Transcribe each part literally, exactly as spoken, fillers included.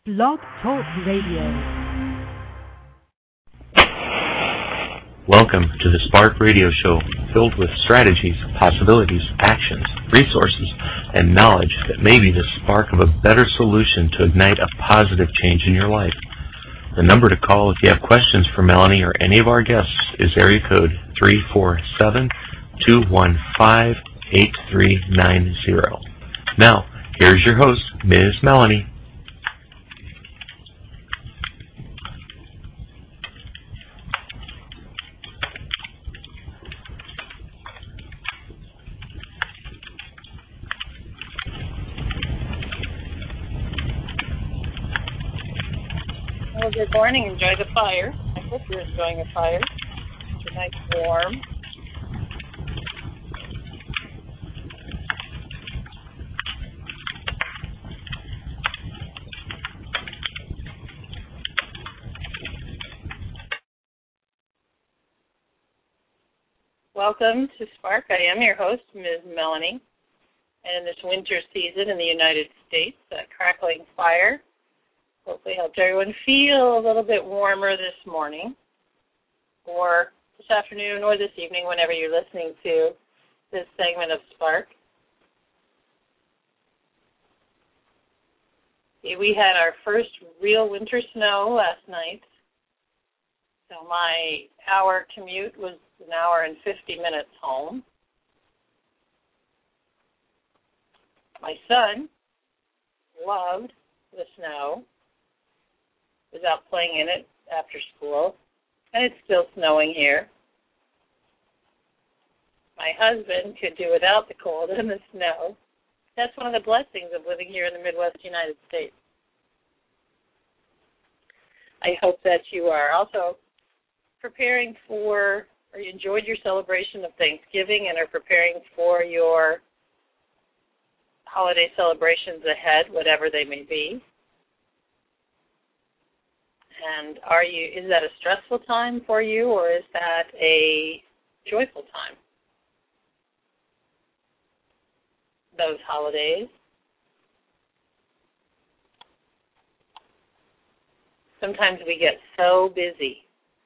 Blog Talk Radio. Welcome to the Spark Radio Show, filled with strategies, possibilities, actions, resources, and knowledge that may be the spark of a better solution to ignite a positive change in your life. The number to call if you have questions for Melanie or any of our guests is area code three four seven, two one five, eight three nine zero. Now, here's your host, Miz Melanie. Well, good morning. Enjoy the fire. I hope you're enjoying a fire. It's nice warm. Welcome to Spark. I am your host, Miz Melanie. And in this winter season in the United States, that crackling fire hopefully helped everyone feel a little bit warmer this morning or this afternoon or this evening whenever you're listening to this segment of Spark. We had our first real winter snow last night. So my hour commute was an hour and fifty minutes home. My son loved the snow, was out playing in it after school, and it's still snowing here. My husband could do without the cold and the snow. That's one of the blessings of living here in the Midwest United States. I hope that you are also preparing for, or you enjoyed your celebration of Thanksgiving and are preparing for your holiday celebrations ahead, whatever they may be. And are you, is that a stressful time for you, or is that a joyful time? Those holidays. Sometimes we get so busy,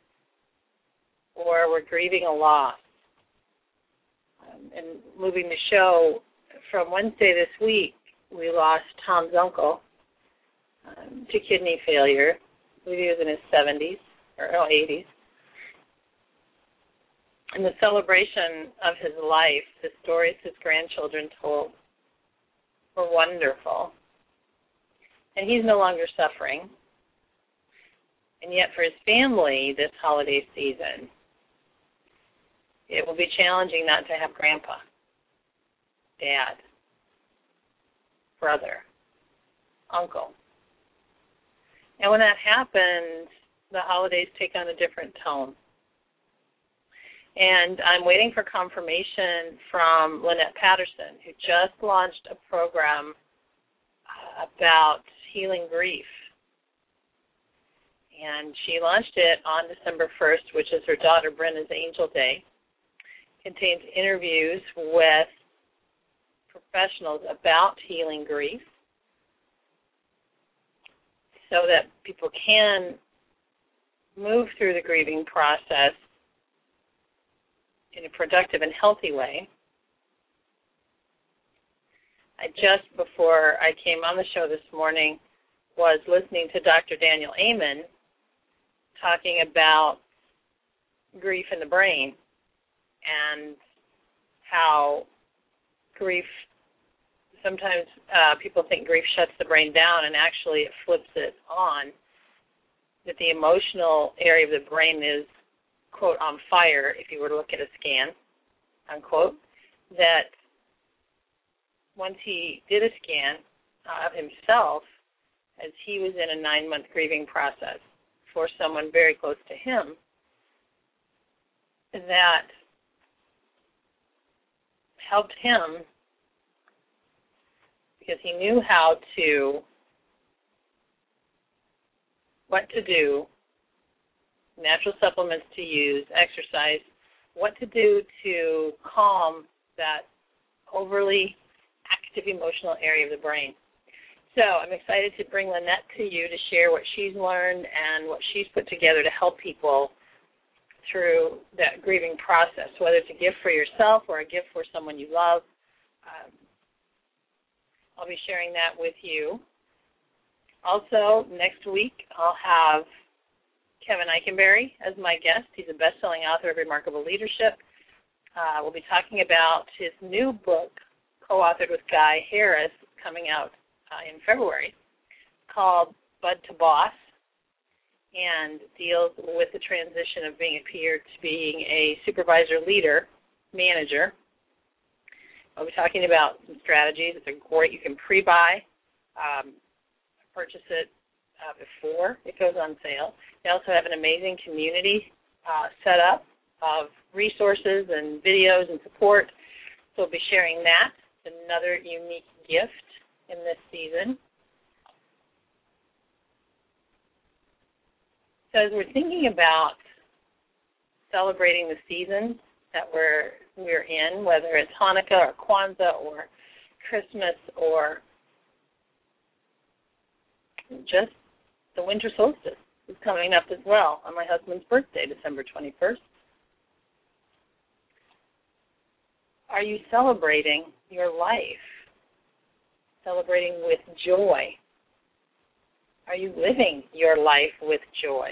or we're grieving a loss. Um, and moving the show from Wednesday this week, we lost Tom's uncle um, to kidney failure. I believe he was in his seventies, or no, eighties. And the celebration of his life, the stories his grandchildren told, were wonderful. And he's no longer suffering. And yet for his family this holiday season, it will be challenging not to have grandpa, dad, brother, uncle. And when that happens, the holidays take on a different tone. And I'm waiting for confirmation from Lynette Patterson, who just launched a program about healing grief. And she launched it on December first, which is her daughter Brenna's Angel Day. It contains interviews with professionals about healing grief so that people can move through the grieving process in a productive and healthy way. I just, before I came on the show this morning, was listening to Doctor Daniel Amen talking about grief in the brain and how grief, sometimes uh, people think grief shuts the brain down, and actually it flips it on, that the emotional area of the brain is, quote, on fire, if you were to look at a scan, unquote, that once he did a scan of himself, as he was in a nine-month grieving process for someone very close to him, that helped him because he knew how to, what to do, natural supplements to use, exercise, what to do to calm that overly active emotional area of the brain. So I'm excited to bring Lynette to you to share what she's learned and what she's put together to help people through that grieving process, whether it's a gift for yourself or a gift for someone you love. Um, I'll be sharing that with you. Also, next week, I'll have Kevin Eikenberry as my guest. He's a best-selling author of Remarkable Leadership. Uh, we'll be talking about his new book, co-authored with Guy Harris, coming out uh, in February, called Bud to Boss, and deals with the transition of being a peer to being a supervisor, leader, manager. I'll be talking about some strategies. It's a great, you can pre-buy, um, purchase it uh, before it goes on sale. They also have an amazing community uh, set up of resources and videos and support. So we'll be sharing that. It's another unique gift in this season. So as we're thinking about celebrating the seasons that we're we're in, whether it's Hanukkah or Kwanzaa or Christmas or just the winter solstice is coming up as well on my husband's birthday, December twenty-first. Are you celebrating your life? Celebrating with joy? Are you living your life with joy?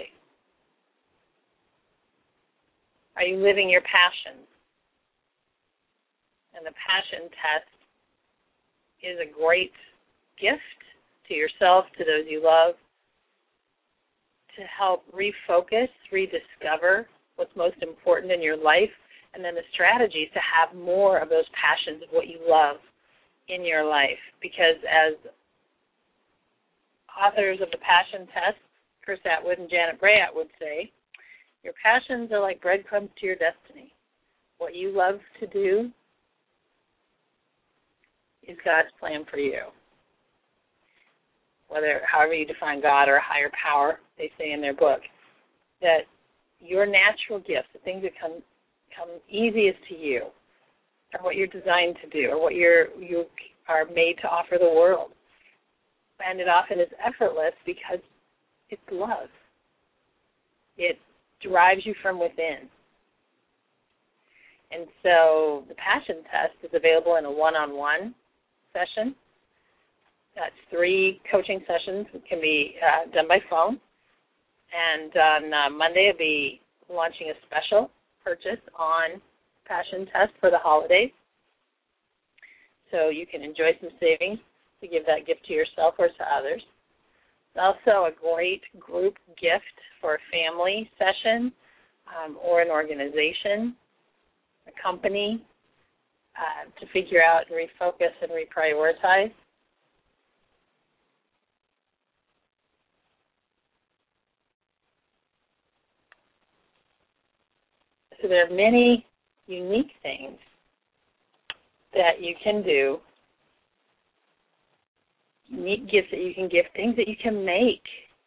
Are you living your passion? And the passion test is a great gift to yourself, to those you love, to help refocus, rediscover what's most important in your life, and then the strategies to have more of those passions of what you love in your life. Because as authors of the Passion Test, Chris Atwood and Janet Bray Atwood say, your passions are like breadcrumbs to your destiny. What you love to do is God's plan for you. Whether, however you define God or a higher power, they say in their book, that your natural gifts, the things that come come easiest to you, are what you're designed to do, or what you're you are made to offer the world. And it often is effortless because it's love. It drives you from within. And so the Passion Test is available in a one-on-one session. That's three coaching sessions that can be uh, done by phone. And on uh, Monday, I'll be launching a special purchase on Passion Test for the holidays. So you can enjoy some savings to give that gift to yourself or to others. It's also a great group gift for a family session um, or an organization, a company, uh, to figure out and refocus and reprioritize. So there are many unique things that you can do, unique gifts that you can give, things that you can make.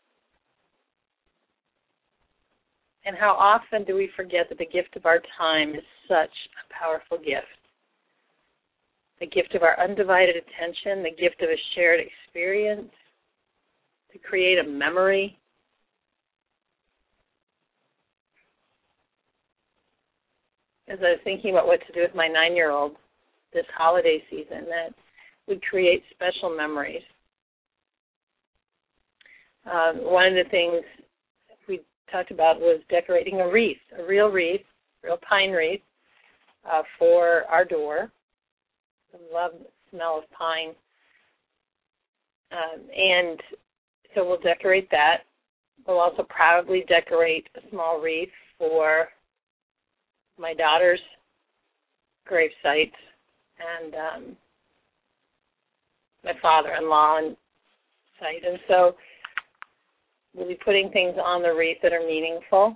And how often do we forget that the gift of our time is such a powerful gift? The gift of our undivided attention, the gift of a shared experience, to create a memory. As I was thinking about what to do with my nine-year-old this holiday season, that would create special memories. Um, one of the things we talked about was decorating a wreath, a real wreath, real pine wreath, uh, for our door. I love the smell of pine. Um, and so we'll decorate that. We'll also probably decorate a small wreath for my daughter's gravesite and um, my father-in-law and site. And so we'll be putting things on the wreath that are meaningful,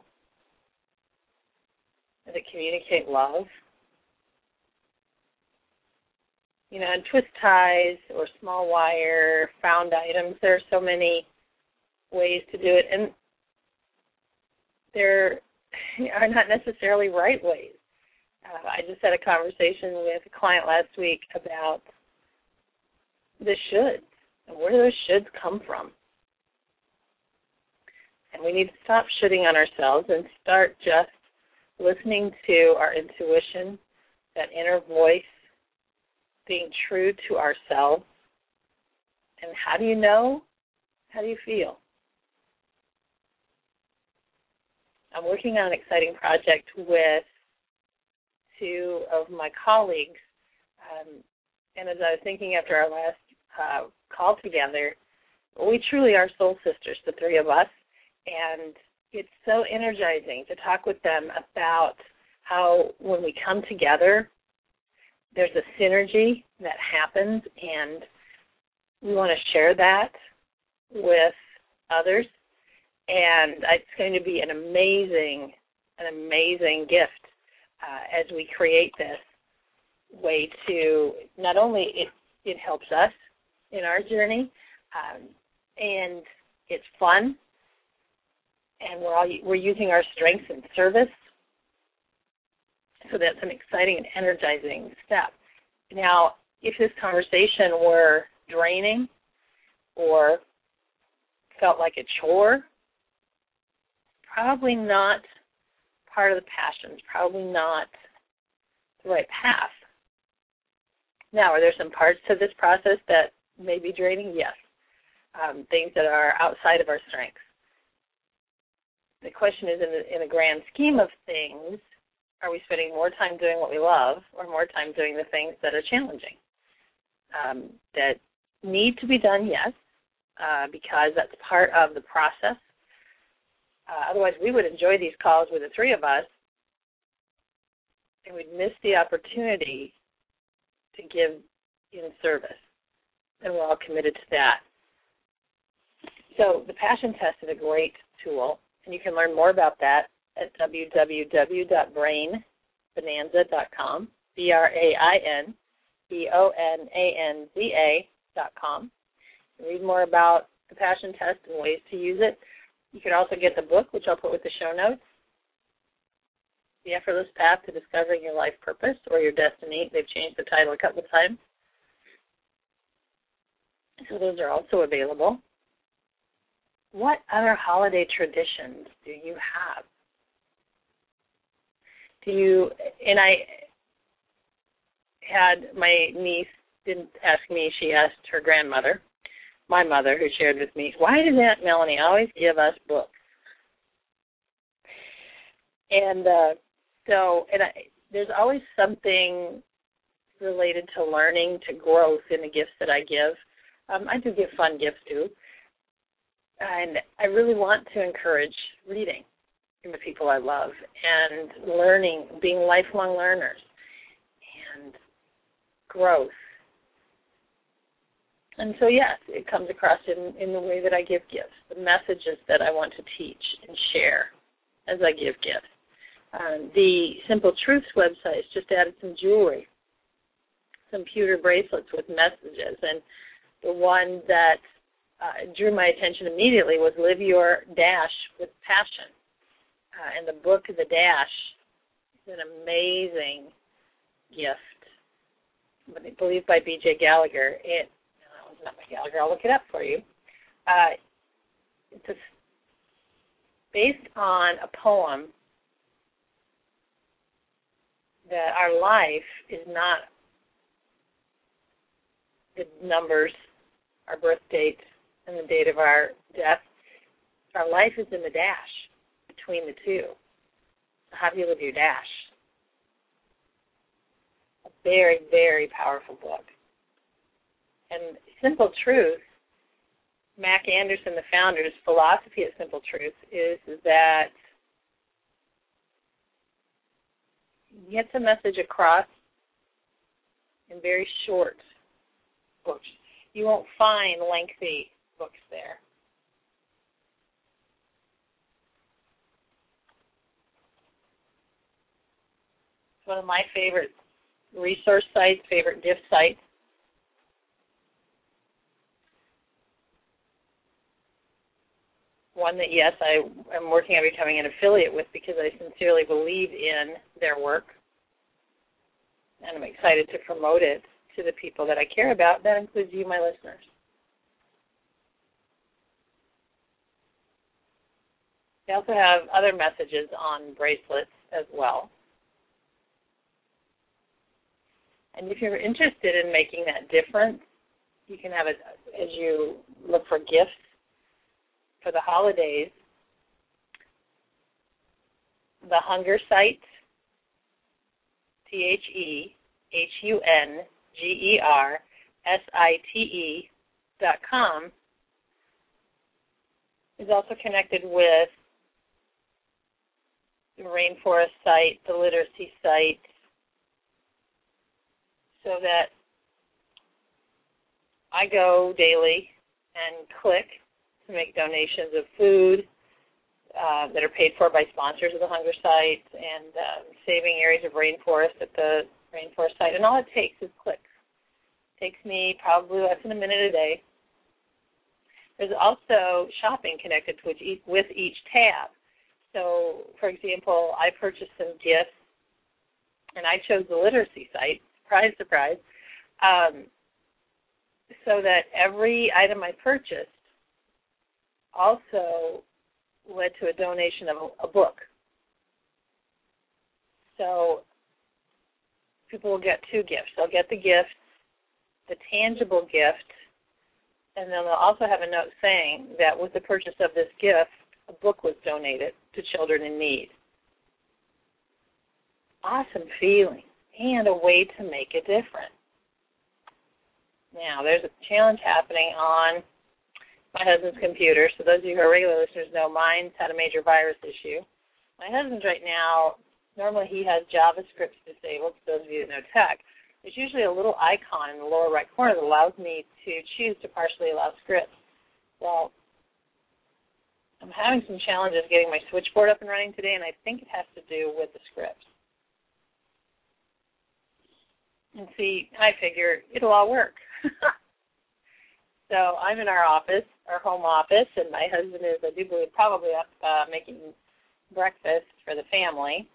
that communicate love. You know, and twist ties or small wire, found items. There are so many ways to do it. And there are not necessarily right ways. Uh, I just had a conversation with a client last week about the shoulds. And where do those shoulds come from? And we need to stop shooting on ourselves and start just listening to our intuition, that inner voice, being true to ourselves. And how do you know? How do you feel? I'm working on an exciting project with two of my colleagues. Um, and as I was thinking after our last uh, call together, we truly are soul sisters, the three of us. And it's so energizing to talk with them about how when we come together, there's a synergy that happens, and we want to share that with others. And it's going to be an amazing, an amazing gift uh, as we create this way to not only it, it helps us in our journey, um, and it's fun, and we're all we're using our strengths in service. So that's an exciting and energizing step. Now, if this conversation were draining or felt like a chore, probably not part of the passions, probably not the right path. Now, are there some parts to this process that may be draining? Yes. Um, things that are outside of our strengths. The question is, in the, in the grand scheme of things, are we spending more time doing what we love or more time doing the things that are challenging? Um, that need to be done, yes, uh, because that's part of the process. Uh, otherwise, we would enjoy these calls with the three of us, and we'd miss the opportunity to give in service. And we're all committed to that. So the Passion Test is a great tool, and you can learn more about that at w w w dot brain bonanza dot com, B R A I N B O N A N Z A dot com. Read more about the Passion Test and ways to use it. You can also get the book, which I'll put with the show notes, The Effortless Path to Discovering Your Life Purpose or Your Destiny. They've changed the title a couple of times. So those are also available. What other holiday traditions do you have? Do you, and I had, my niece didn't ask me, she asked her grandmother, my mother, who shared with me, why does Aunt Melanie always give us books? And uh, so, and I, there's always something related to learning, to growth in the gifts that I give. Um, I do give fun gifts too. And I really want to encourage reading in the people I love and learning, being lifelong learners and growth. And so, yes, it comes across in, in the way that I give gifts, the messages that I want to teach and share as I give gifts. Um, the Simple Truths website has just added some jewelry, some pewter bracelets with messages, and the one that uh, drew my attention immediately was Live Your Dash with Passion. Uh, and the book, The Dash, is an amazing gift, I believe by B J Gallagher. It, no, it's not by Gallagher. I'll look it up for you. Uh, it's a, based on a poem that our life is not the numbers, our birth date, and the date of our death. Our life is in the dash between the two. So how do you live your dash? A very, very powerful book. And Simple Truth, Mac Anderson, the founder's philosophy at Simple Truth is that he gets a message across in very short books. You won't find lengthy books there. It's one of my favorite resource sites, favorite gift sites. One that, yes, I am working on becoming an affiliate with because I sincerely believe in their work. And I'm excited to promote it to the people that I care about. That includes you, my listeners. They also have other messages on bracelets as well. And if you're interested in making that difference, you can have it as you look for gifts for the holidays. The Hunger Site, T H E H U N G E R S I T E dot com is also connected with the Rainforest Site, the Literacy Site, so that I go daily and click to make donations of food uh, that are paid for by sponsors of the Hunger Site and uh, saving areas of rainforest at the Rainforest Site. And all it takes is clicks. It takes me probably less than a minute a day. There's also shopping connected with each, with each tab. So, for example, I purchased some gifts, and I chose the Literacy Site, surprise, surprise, um, so that every item I purchased also led to a donation of a, a book. So people will get two gifts. They'll get the gift, the tangible gift, and then they'll also have a note saying that with the purchase of this gift, a book was donated to children in need. Awesome feeling and a way to make a difference. Now, there's a challenge happening on my husband's computer. So those of you who are regular listeners know mine's had a major virus issue. My husband's right now, normally he has JavaScript disabled, for those of you that know tech. There's usually a little icon in the lower right corner that allows me to choose to partially allow scripts. Well, I'm having some challenges getting my switchboard up and running today, and I think it has to do with the scripts. And see, I figure it'll all work. So I'm in our office, our home office, and my husband is, I do believe, probably up uh, making breakfast for the family.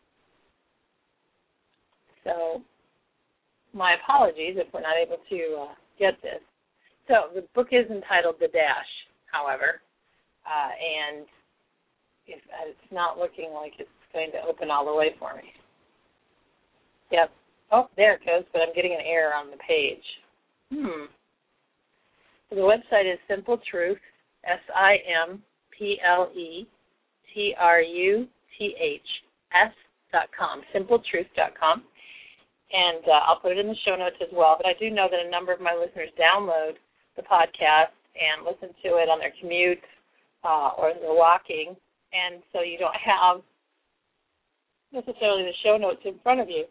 So my apologies if we're not able to uh, get this. So the book is entitled The Dash, however, uh, and if, uh, it's not looking like it's going to open all the way for me. Yep. Oh, there it goes, but I'm getting an error on the page. Hmm. So the website is Simple Truth, S I M P L E T R U T H S dot com, simple truth dot com. And uh, I'll put it in the show notes as well. But I do know that a number of my listeners download the podcast and listen to it on their commute uh, or they're walking. And so you don't have necessarily the show notes in front of you.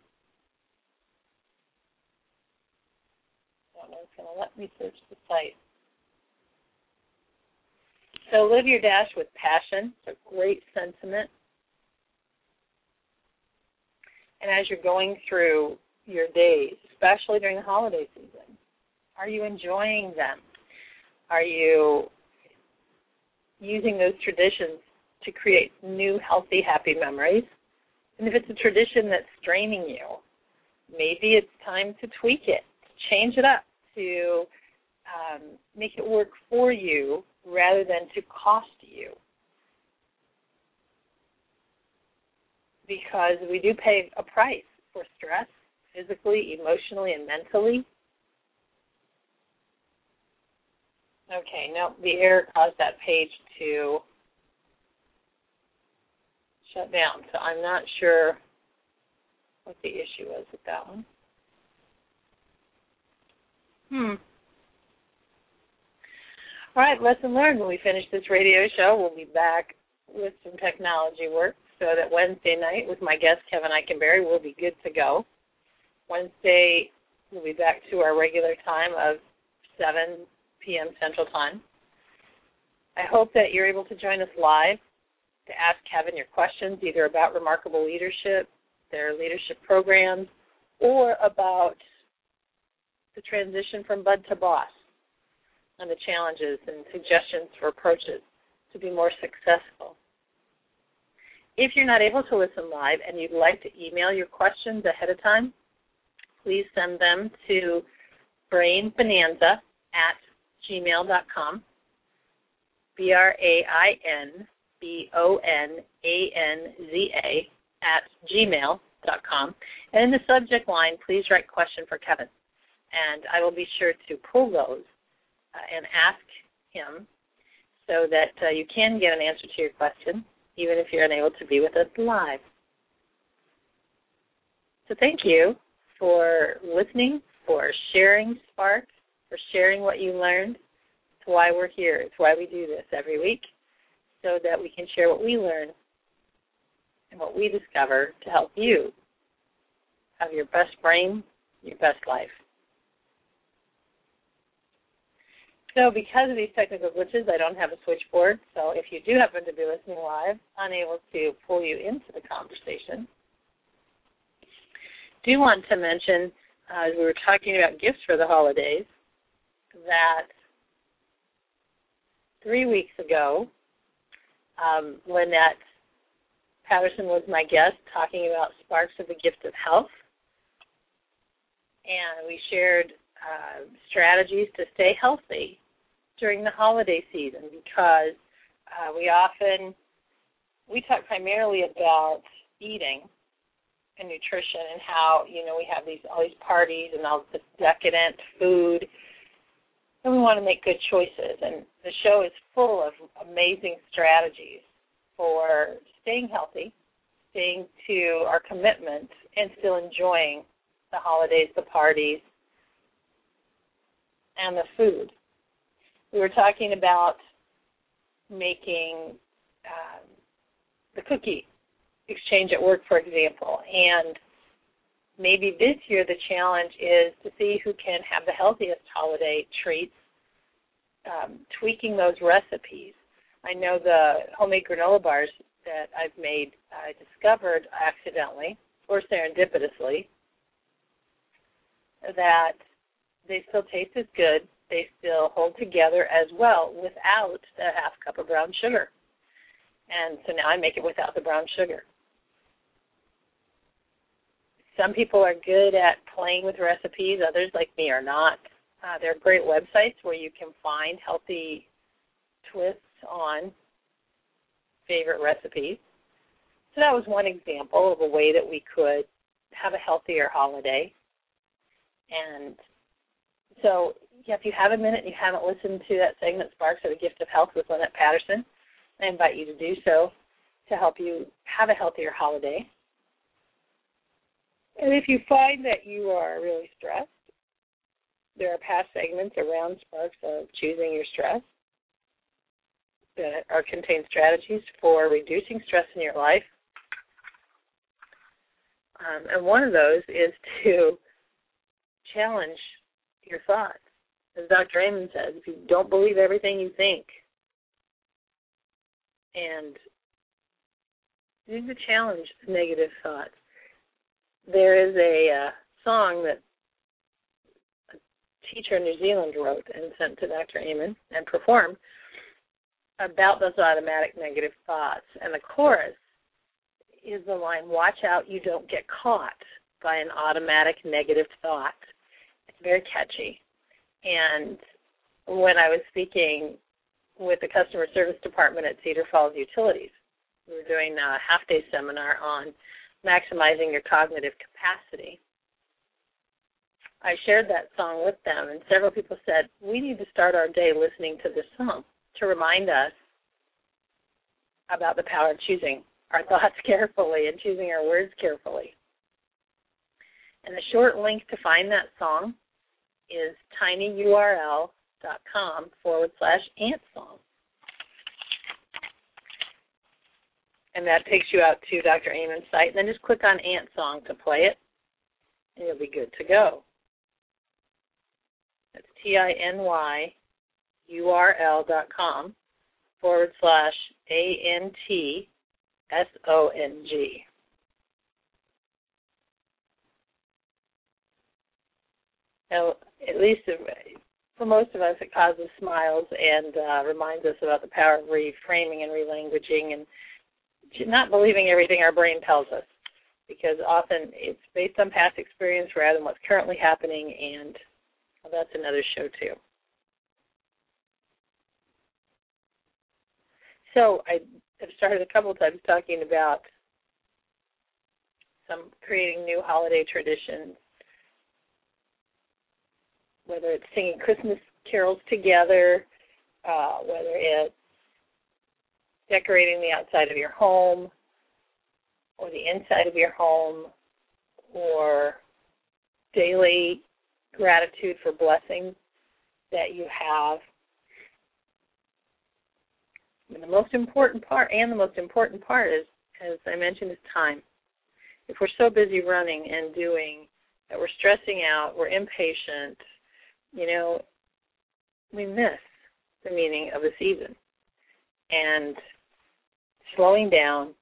I don't know if it's going to let me search the site. So live your dash with passion. It's a great sentiment. And as you're going through your days, especially during the holiday season, are you enjoying them? Are you using those traditions to create new, healthy, happy memories? And if it's a tradition that's straining you, maybe it's time to tweak it, to change it up, to um, make it work for you rather than to cost you. Because we do pay a price for stress, physically, emotionally, and mentally. Okay, no, the error caused that page to shut down, so I'm not sure what the issue was with that one. Hmm. All right, lesson learned. When we finish this radio show, we'll be back with some technology work so that Wednesday night with my guest, Kevin Eikenberry, we'll be good to go. Wednesday, we'll be back to our regular time of seven p.m. Central Time. I hope that you're able to join us live to ask Kevin your questions, either about Remarkable Leadership, their leadership programs, or about the transition from bud to boss and the challenges and suggestions for approaches to be more successful. If you're not able to listen live and you'd like to email your questions ahead of time, please send them to brain bonanza at gmail dot com, B R A I N B O N A N Z A, at gmail dot com. And in the subject line, please write question for Kevin. And I will be sure to pull those uh, and ask him so that uh, you can get an answer to your question, even if you're unable to be with us live. So thank you for listening, for sharing Spark, for sharing what you learned. It's why we're here. It's why we do this every week, so that we can share what we learn and what we discover to help you have your best brain, your best life. So because of these technical glitches, I don't have a switchboard. So if you do happen to be listening live, unable to pull you into the conversation, do want to mention, uh, as we were talking about gifts for the holidays, that three weeks ago, um, Lynette Patterson was my guest talking about sparks of the gift of health, and we shared uh, strategies to stay healthy during the holiday season, because uh, we often, we talk primarily about eating and nutrition and how, you know, we have these all these parties and all this decadent food, and we want to make good choices. And the show is full of amazing strategies for staying healthy, staying to our commitment, and still enjoying the holidays, the parties, and the food. We were talking about making um, the cookie exchange at work, for example, and maybe this year the challenge is to see who can have the healthiest holiday treats, um, tweaking those recipes. I know the homemade granola bars that I've made, I discovered accidentally or serendipitously that they still taste as good, they still hold together as well without a half cup of brown sugar. And so now I make it without the brown sugar. Some people are good at playing with recipes. Others, like me, are not. Uh, there are great websites where you can find healthy twists on favorite recipes. So that was one example of a way that we could have a healthier holiday. And so yeah, if you have a minute and you haven't listened to that segment, Sparks of the Gift of Health with Lynette Patterson, I invite you to do so to help you have a healthier holiday. And if you find that you are really stressed, there are past segments around Sparks of choosing your stress that are contain strategies for reducing stress in your life. Um, and one of those is to challenge your thoughts. As Doctor Amen says, if you don't believe everything you think, and you need to challenge negative thoughts. There is a uh, song that a teacher in New Zealand wrote and sent to Doctor Amen and performed about those automatic negative thoughts. And the chorus is the line, "Watch out you don't get caught by an automatic negative thought." It's very catchy. And when I was speaking with the customer service department at Cedar Falls Utilities, we were doing a half-day seminar on maximizing your cognitive capacity. I shared that song with them, and several people said, we need to start our day listening to this song to remind us about the power of choosing our thoughts carefully and choosing our words carefully. And the short link to find that song is tinyurl.com forward slash ant song. And that takes you out to Doctor Amen's site. And then just click on Ant Song to play it, and you'll be good to go. That's T-I-N-Y-U-R-L dot com forward slash A-N-T-S-O-N-G. Now, at least for most of us, it causes smiles and uh, reminds us about the power of reframing and relanguaging and not believing everything our brain tells us, because often it's based on past experience rather than what's currently happening, and well, that's another show too. So I have started a couple times talking about some creating new holiday traditions, whether it's singing Christmas carols together, uh, whether it's decorating the outside of your home or the inside of your home, or daily gratitude for blessings that you have. And the most important part, and the most important part is, as I mentioned, is time. If we're so busy running and doing that we're stressing out, we're impatient, you know, we miss the meaning of the season. And slowing down,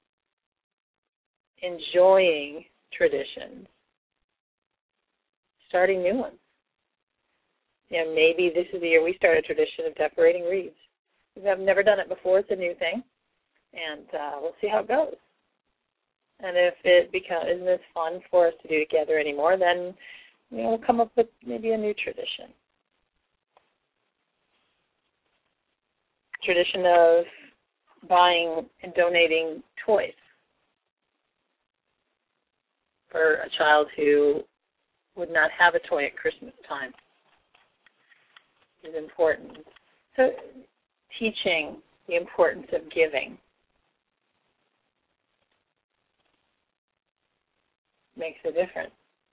enjoying traditions, starting new ones. You know, maybe this is the year we start a tradition of decorating wreaths. We've never done it before. It's a new thing, and uh, we'll see how it goes. And if it becomes isn't as fun for us to do together anymore, then you know we'll come up with maybe a new tradition. Tradition of buying and donating toys for a child who would not have a toy at Christmas time is important. So teaching the importance of giving makes a difference.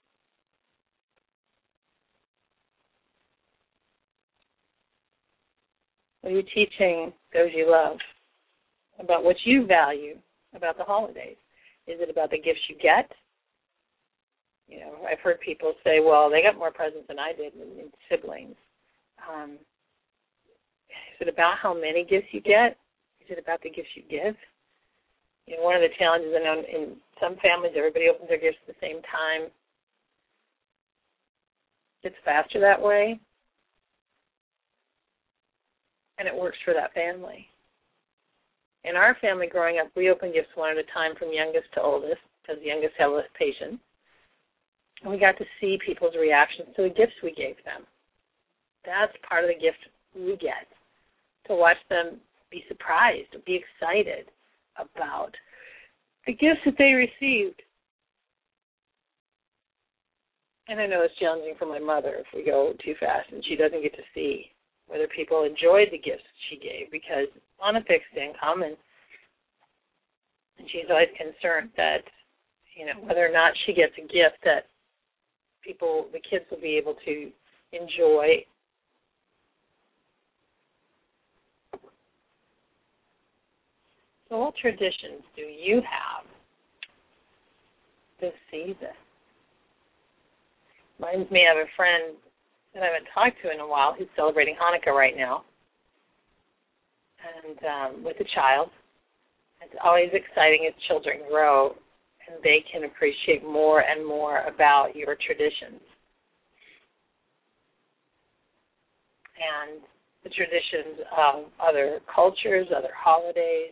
Are you teaching those you love about what you value about the holidays? Is it about the gifts you get? You know, I've heard people say, well, they got more presents than I did in siblings. Um, is it about how many gifts you get? Is it about the gifts you give? You know, one of the challenges I know in some families, everybody opens their gifts at the same time. It's faster that way, and it works for that family. In our family growing up, we opened gifts one at a time from youngest to oldest, because the youngest had less patience. And we got to see people's reactions to the gifts we gave them. That's part of the gift we get, to watch them be surprised, be excited about the gifts that they received. And I know it's challenging for my mother if we go too fast and she doesn't get to see whether people enjoyed the gifts she gave, because on a fixed income, and, and she's always concerned that, you know, whether or not she gets a gift that people, the kids will be able to enjoy. So what traditions do you have this season? Reminds me of a friend that I haven't talked to in a while who's celebrating Hanukkah right now, and um, with a child. It's always exciting as children grow and they can appreciate more and more about your traditions. And the traditions of other cultures, other holidays,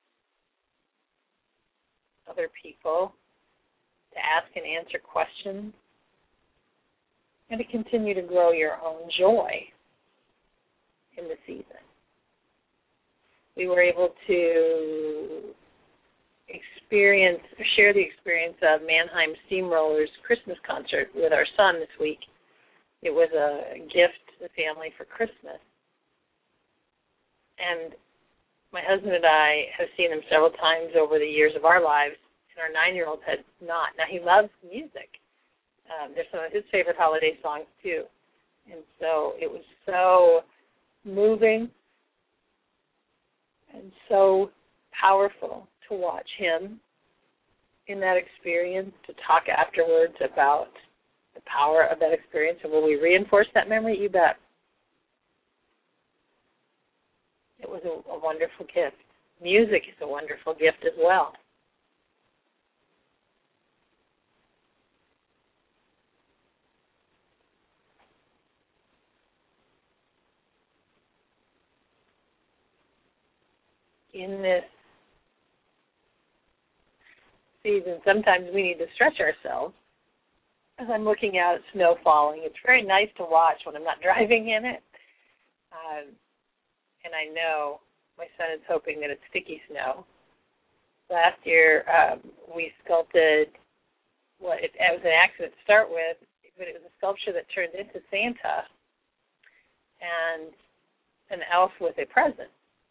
other people, to ask and answer questions, and to continue to grow your own joy in the season. We were able to experience, share the experience of Mannheim Steamrollers Christmas concert with our son this week. It was a gift to the family for Christmas. And my husband and I have seen them several times over the years of our lives, and our nine-year-old had not. Now, he loves music. Um, they're some of his favorite holiday songs, too. And so it was so moving and so powerful to watch him in that experience, to talk afterwards about the power of that experience. And will we reinforce that memory? You bet. It was a, a wonderful gift. Music is a wonderful gift as well. In this season, sometimes we need to stretch ourselves. As I'm looking out at snow falling, it's very nice to watch when I'm not driving in it. Um, and I know my son is hoping that it's sticky snow, last year um, we sculpted, what it, it was an accident to start with, but it was a sculpture that turned into Santa and an elf with a present.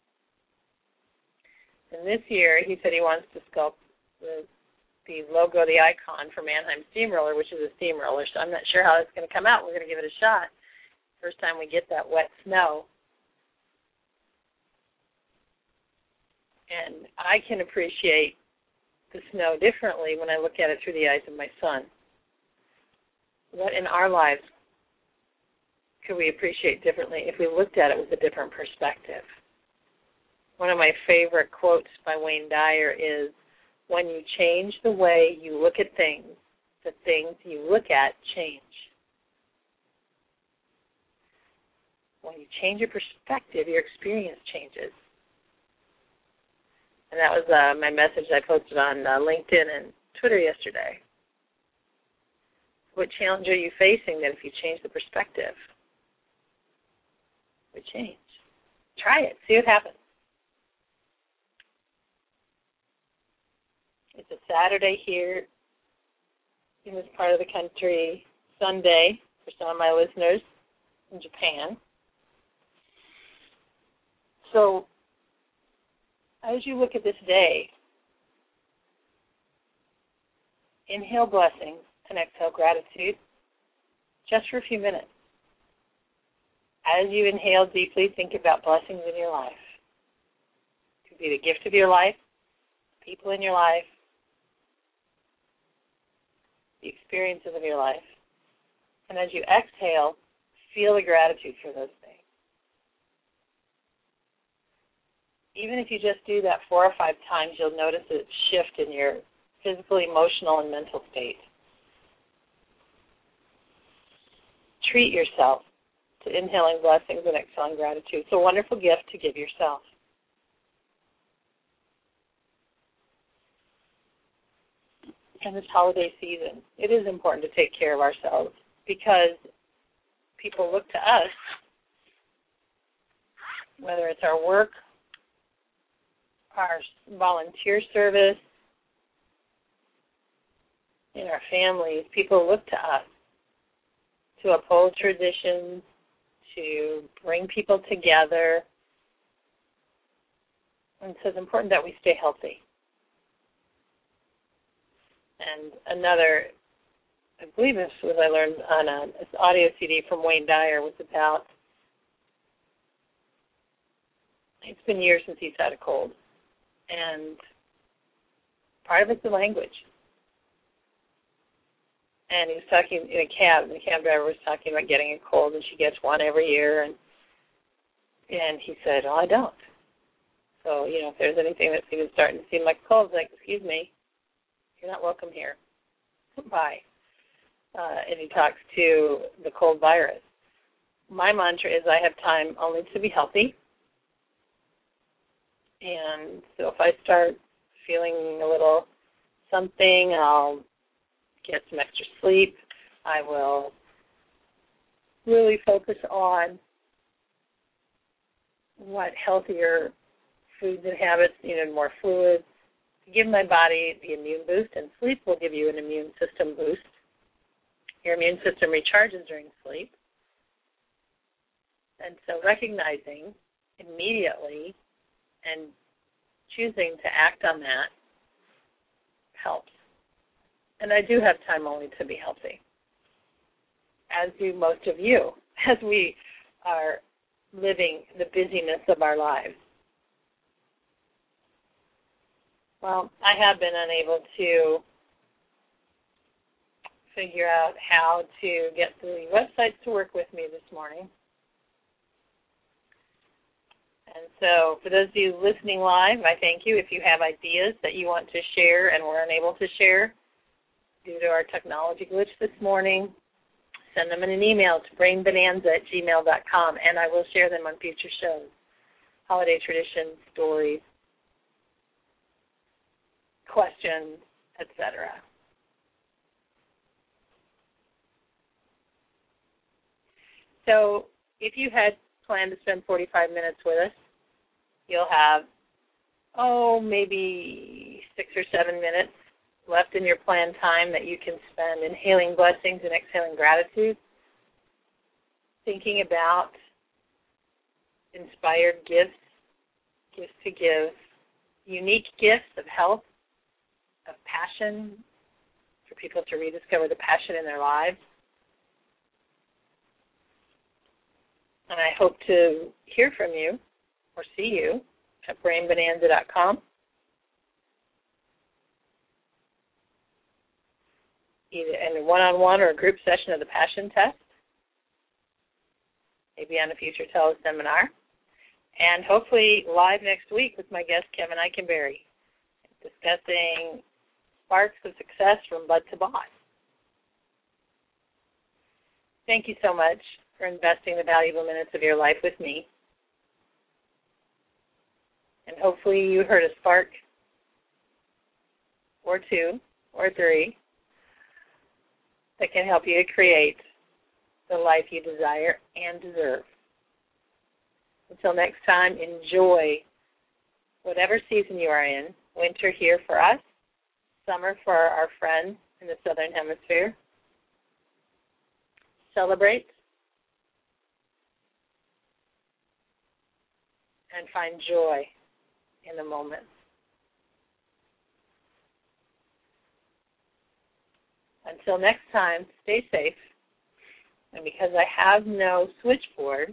And this year he said he wants to sculpt the, the logo, the icon for Mannheim Steamroller, which is a steamroller. So I'm not sure how it's going to come out. We're going to give it a shot. First time we get that wet snow. And I can appreciate the snow differently when I look at it through the eyes of my son. What in our lives could we appreciate differently if we looked at it with a different perspective? One of my favorite quotes by Wayne Dyer is, when you change the way you look at things, the things you look at change. When you change your perspective, your experience changes. And that was uh, my message I posted on uh, LinkedIn and Twitter yesterday. What challenge are you facing that if you change the perspective, it would change? Try it. See what happens. It's a Saturday here in this part of the country, Sunday for some of my listeners in Japan. So as you look at this day, inhale blessings and exhale gratitude just for a few minutes. As you inhale deeply, think about blessings in your life. It could be the gift of your life, people in your life, the experiences of your life. And as you exhale, feel the gratitude for those things. Even if you just do that four or five times, you'll notice a shift in your physical, emotional, and mental state. Treat yourself to inhaling blessings and exhaling gratitude. It's a wonderful gift to give yourself. In this holiday season, it is important to take care of ourselves because people look to us, whether it's our work, our volunteer service, in our families, people look to us to uphold traditions, to bring people together. And so it's important that we stay healthy. And another, I believe this was I learned on a, this audio C D from Wayne Dyer, was about, it's been years since he's had a cold. And part of it's the language. And he was talking in a cab, and the cab driver was talking about getting a cold, and she gets one every year. And and he said, oh, I don't. So, you know, if there's anything that's even starting to seem like a cold, it's like, excuse me, you're not welcome here. Bye. Uh, and he talks to the cold virus. My mantra is I have time only to be healthy. And so if I start feeling a little something, I'll get some extra sleep. I will really focus on what healthier foods and habits, you know, more fluids, to give my body the immune boost, and sleep will give you an immune system boost. Your immune system recharges during sleep. And so recognizing immediately and choosing to act on that helps. And I do have time only to be healthy, as do most of you, as we are living the busyness of our lives. Well, I have been unable to figure out how to get the websites to work with me this morning. And so for those of you listening live, I thank you. If you have ideas that you want to share and were unable to share due to our technology glitch this morning, send them in an email to brainbonanza at gmail dot com, and I will share them on future shows. Holiday traditions, stories, questions, et cetera. So if you had planned to spend forty-five minutes with us, you'll have, oh, maybe six or seven minutes left in your planned time that you can spend inhaling blessings and exhaling gratitude, thinking about inspired gifts, gifts to give, unique gifts of health, of passion, for people to rediscover the passion in their lives. And I hope to hear from you or see you at brain bonanza dot com. Either in a one-on-one or a group session of the Passion Test, maybe on a future teleseminar, and hopefully live next week with my guest, Kevin Eikenberry, discussing sparks of success from bud to boss. Thank you so much for investing the valuable minutes of your life with me. And hopefully you heard a spark or two or three that can help you to create the life you desire and deserve. Until next time, enjoy whatever season you are in. Winter here for us, summer for our friends in the Southern Hemisphere. Celebrate and find joy in the moment. Until next time, stay safe. And because I have no switchboard,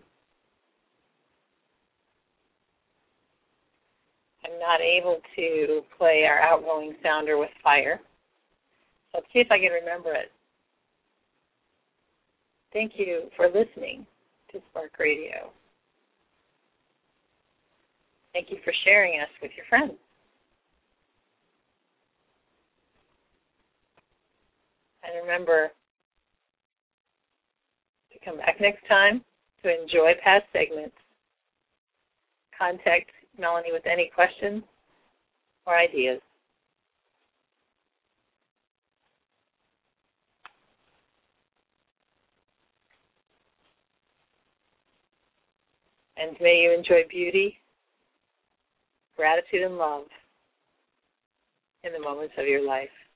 I'm not able to play our outgoing sounder with fire. So let's see if I can remember it. Thank you for listening to Spark Radio. Thank you for sharing us with your friends. And remember to come back next time to enjoy past segments. Contact Melanie with any questions or ideas. And may you enjoy beauty, gratitude, and love in the moments of your life.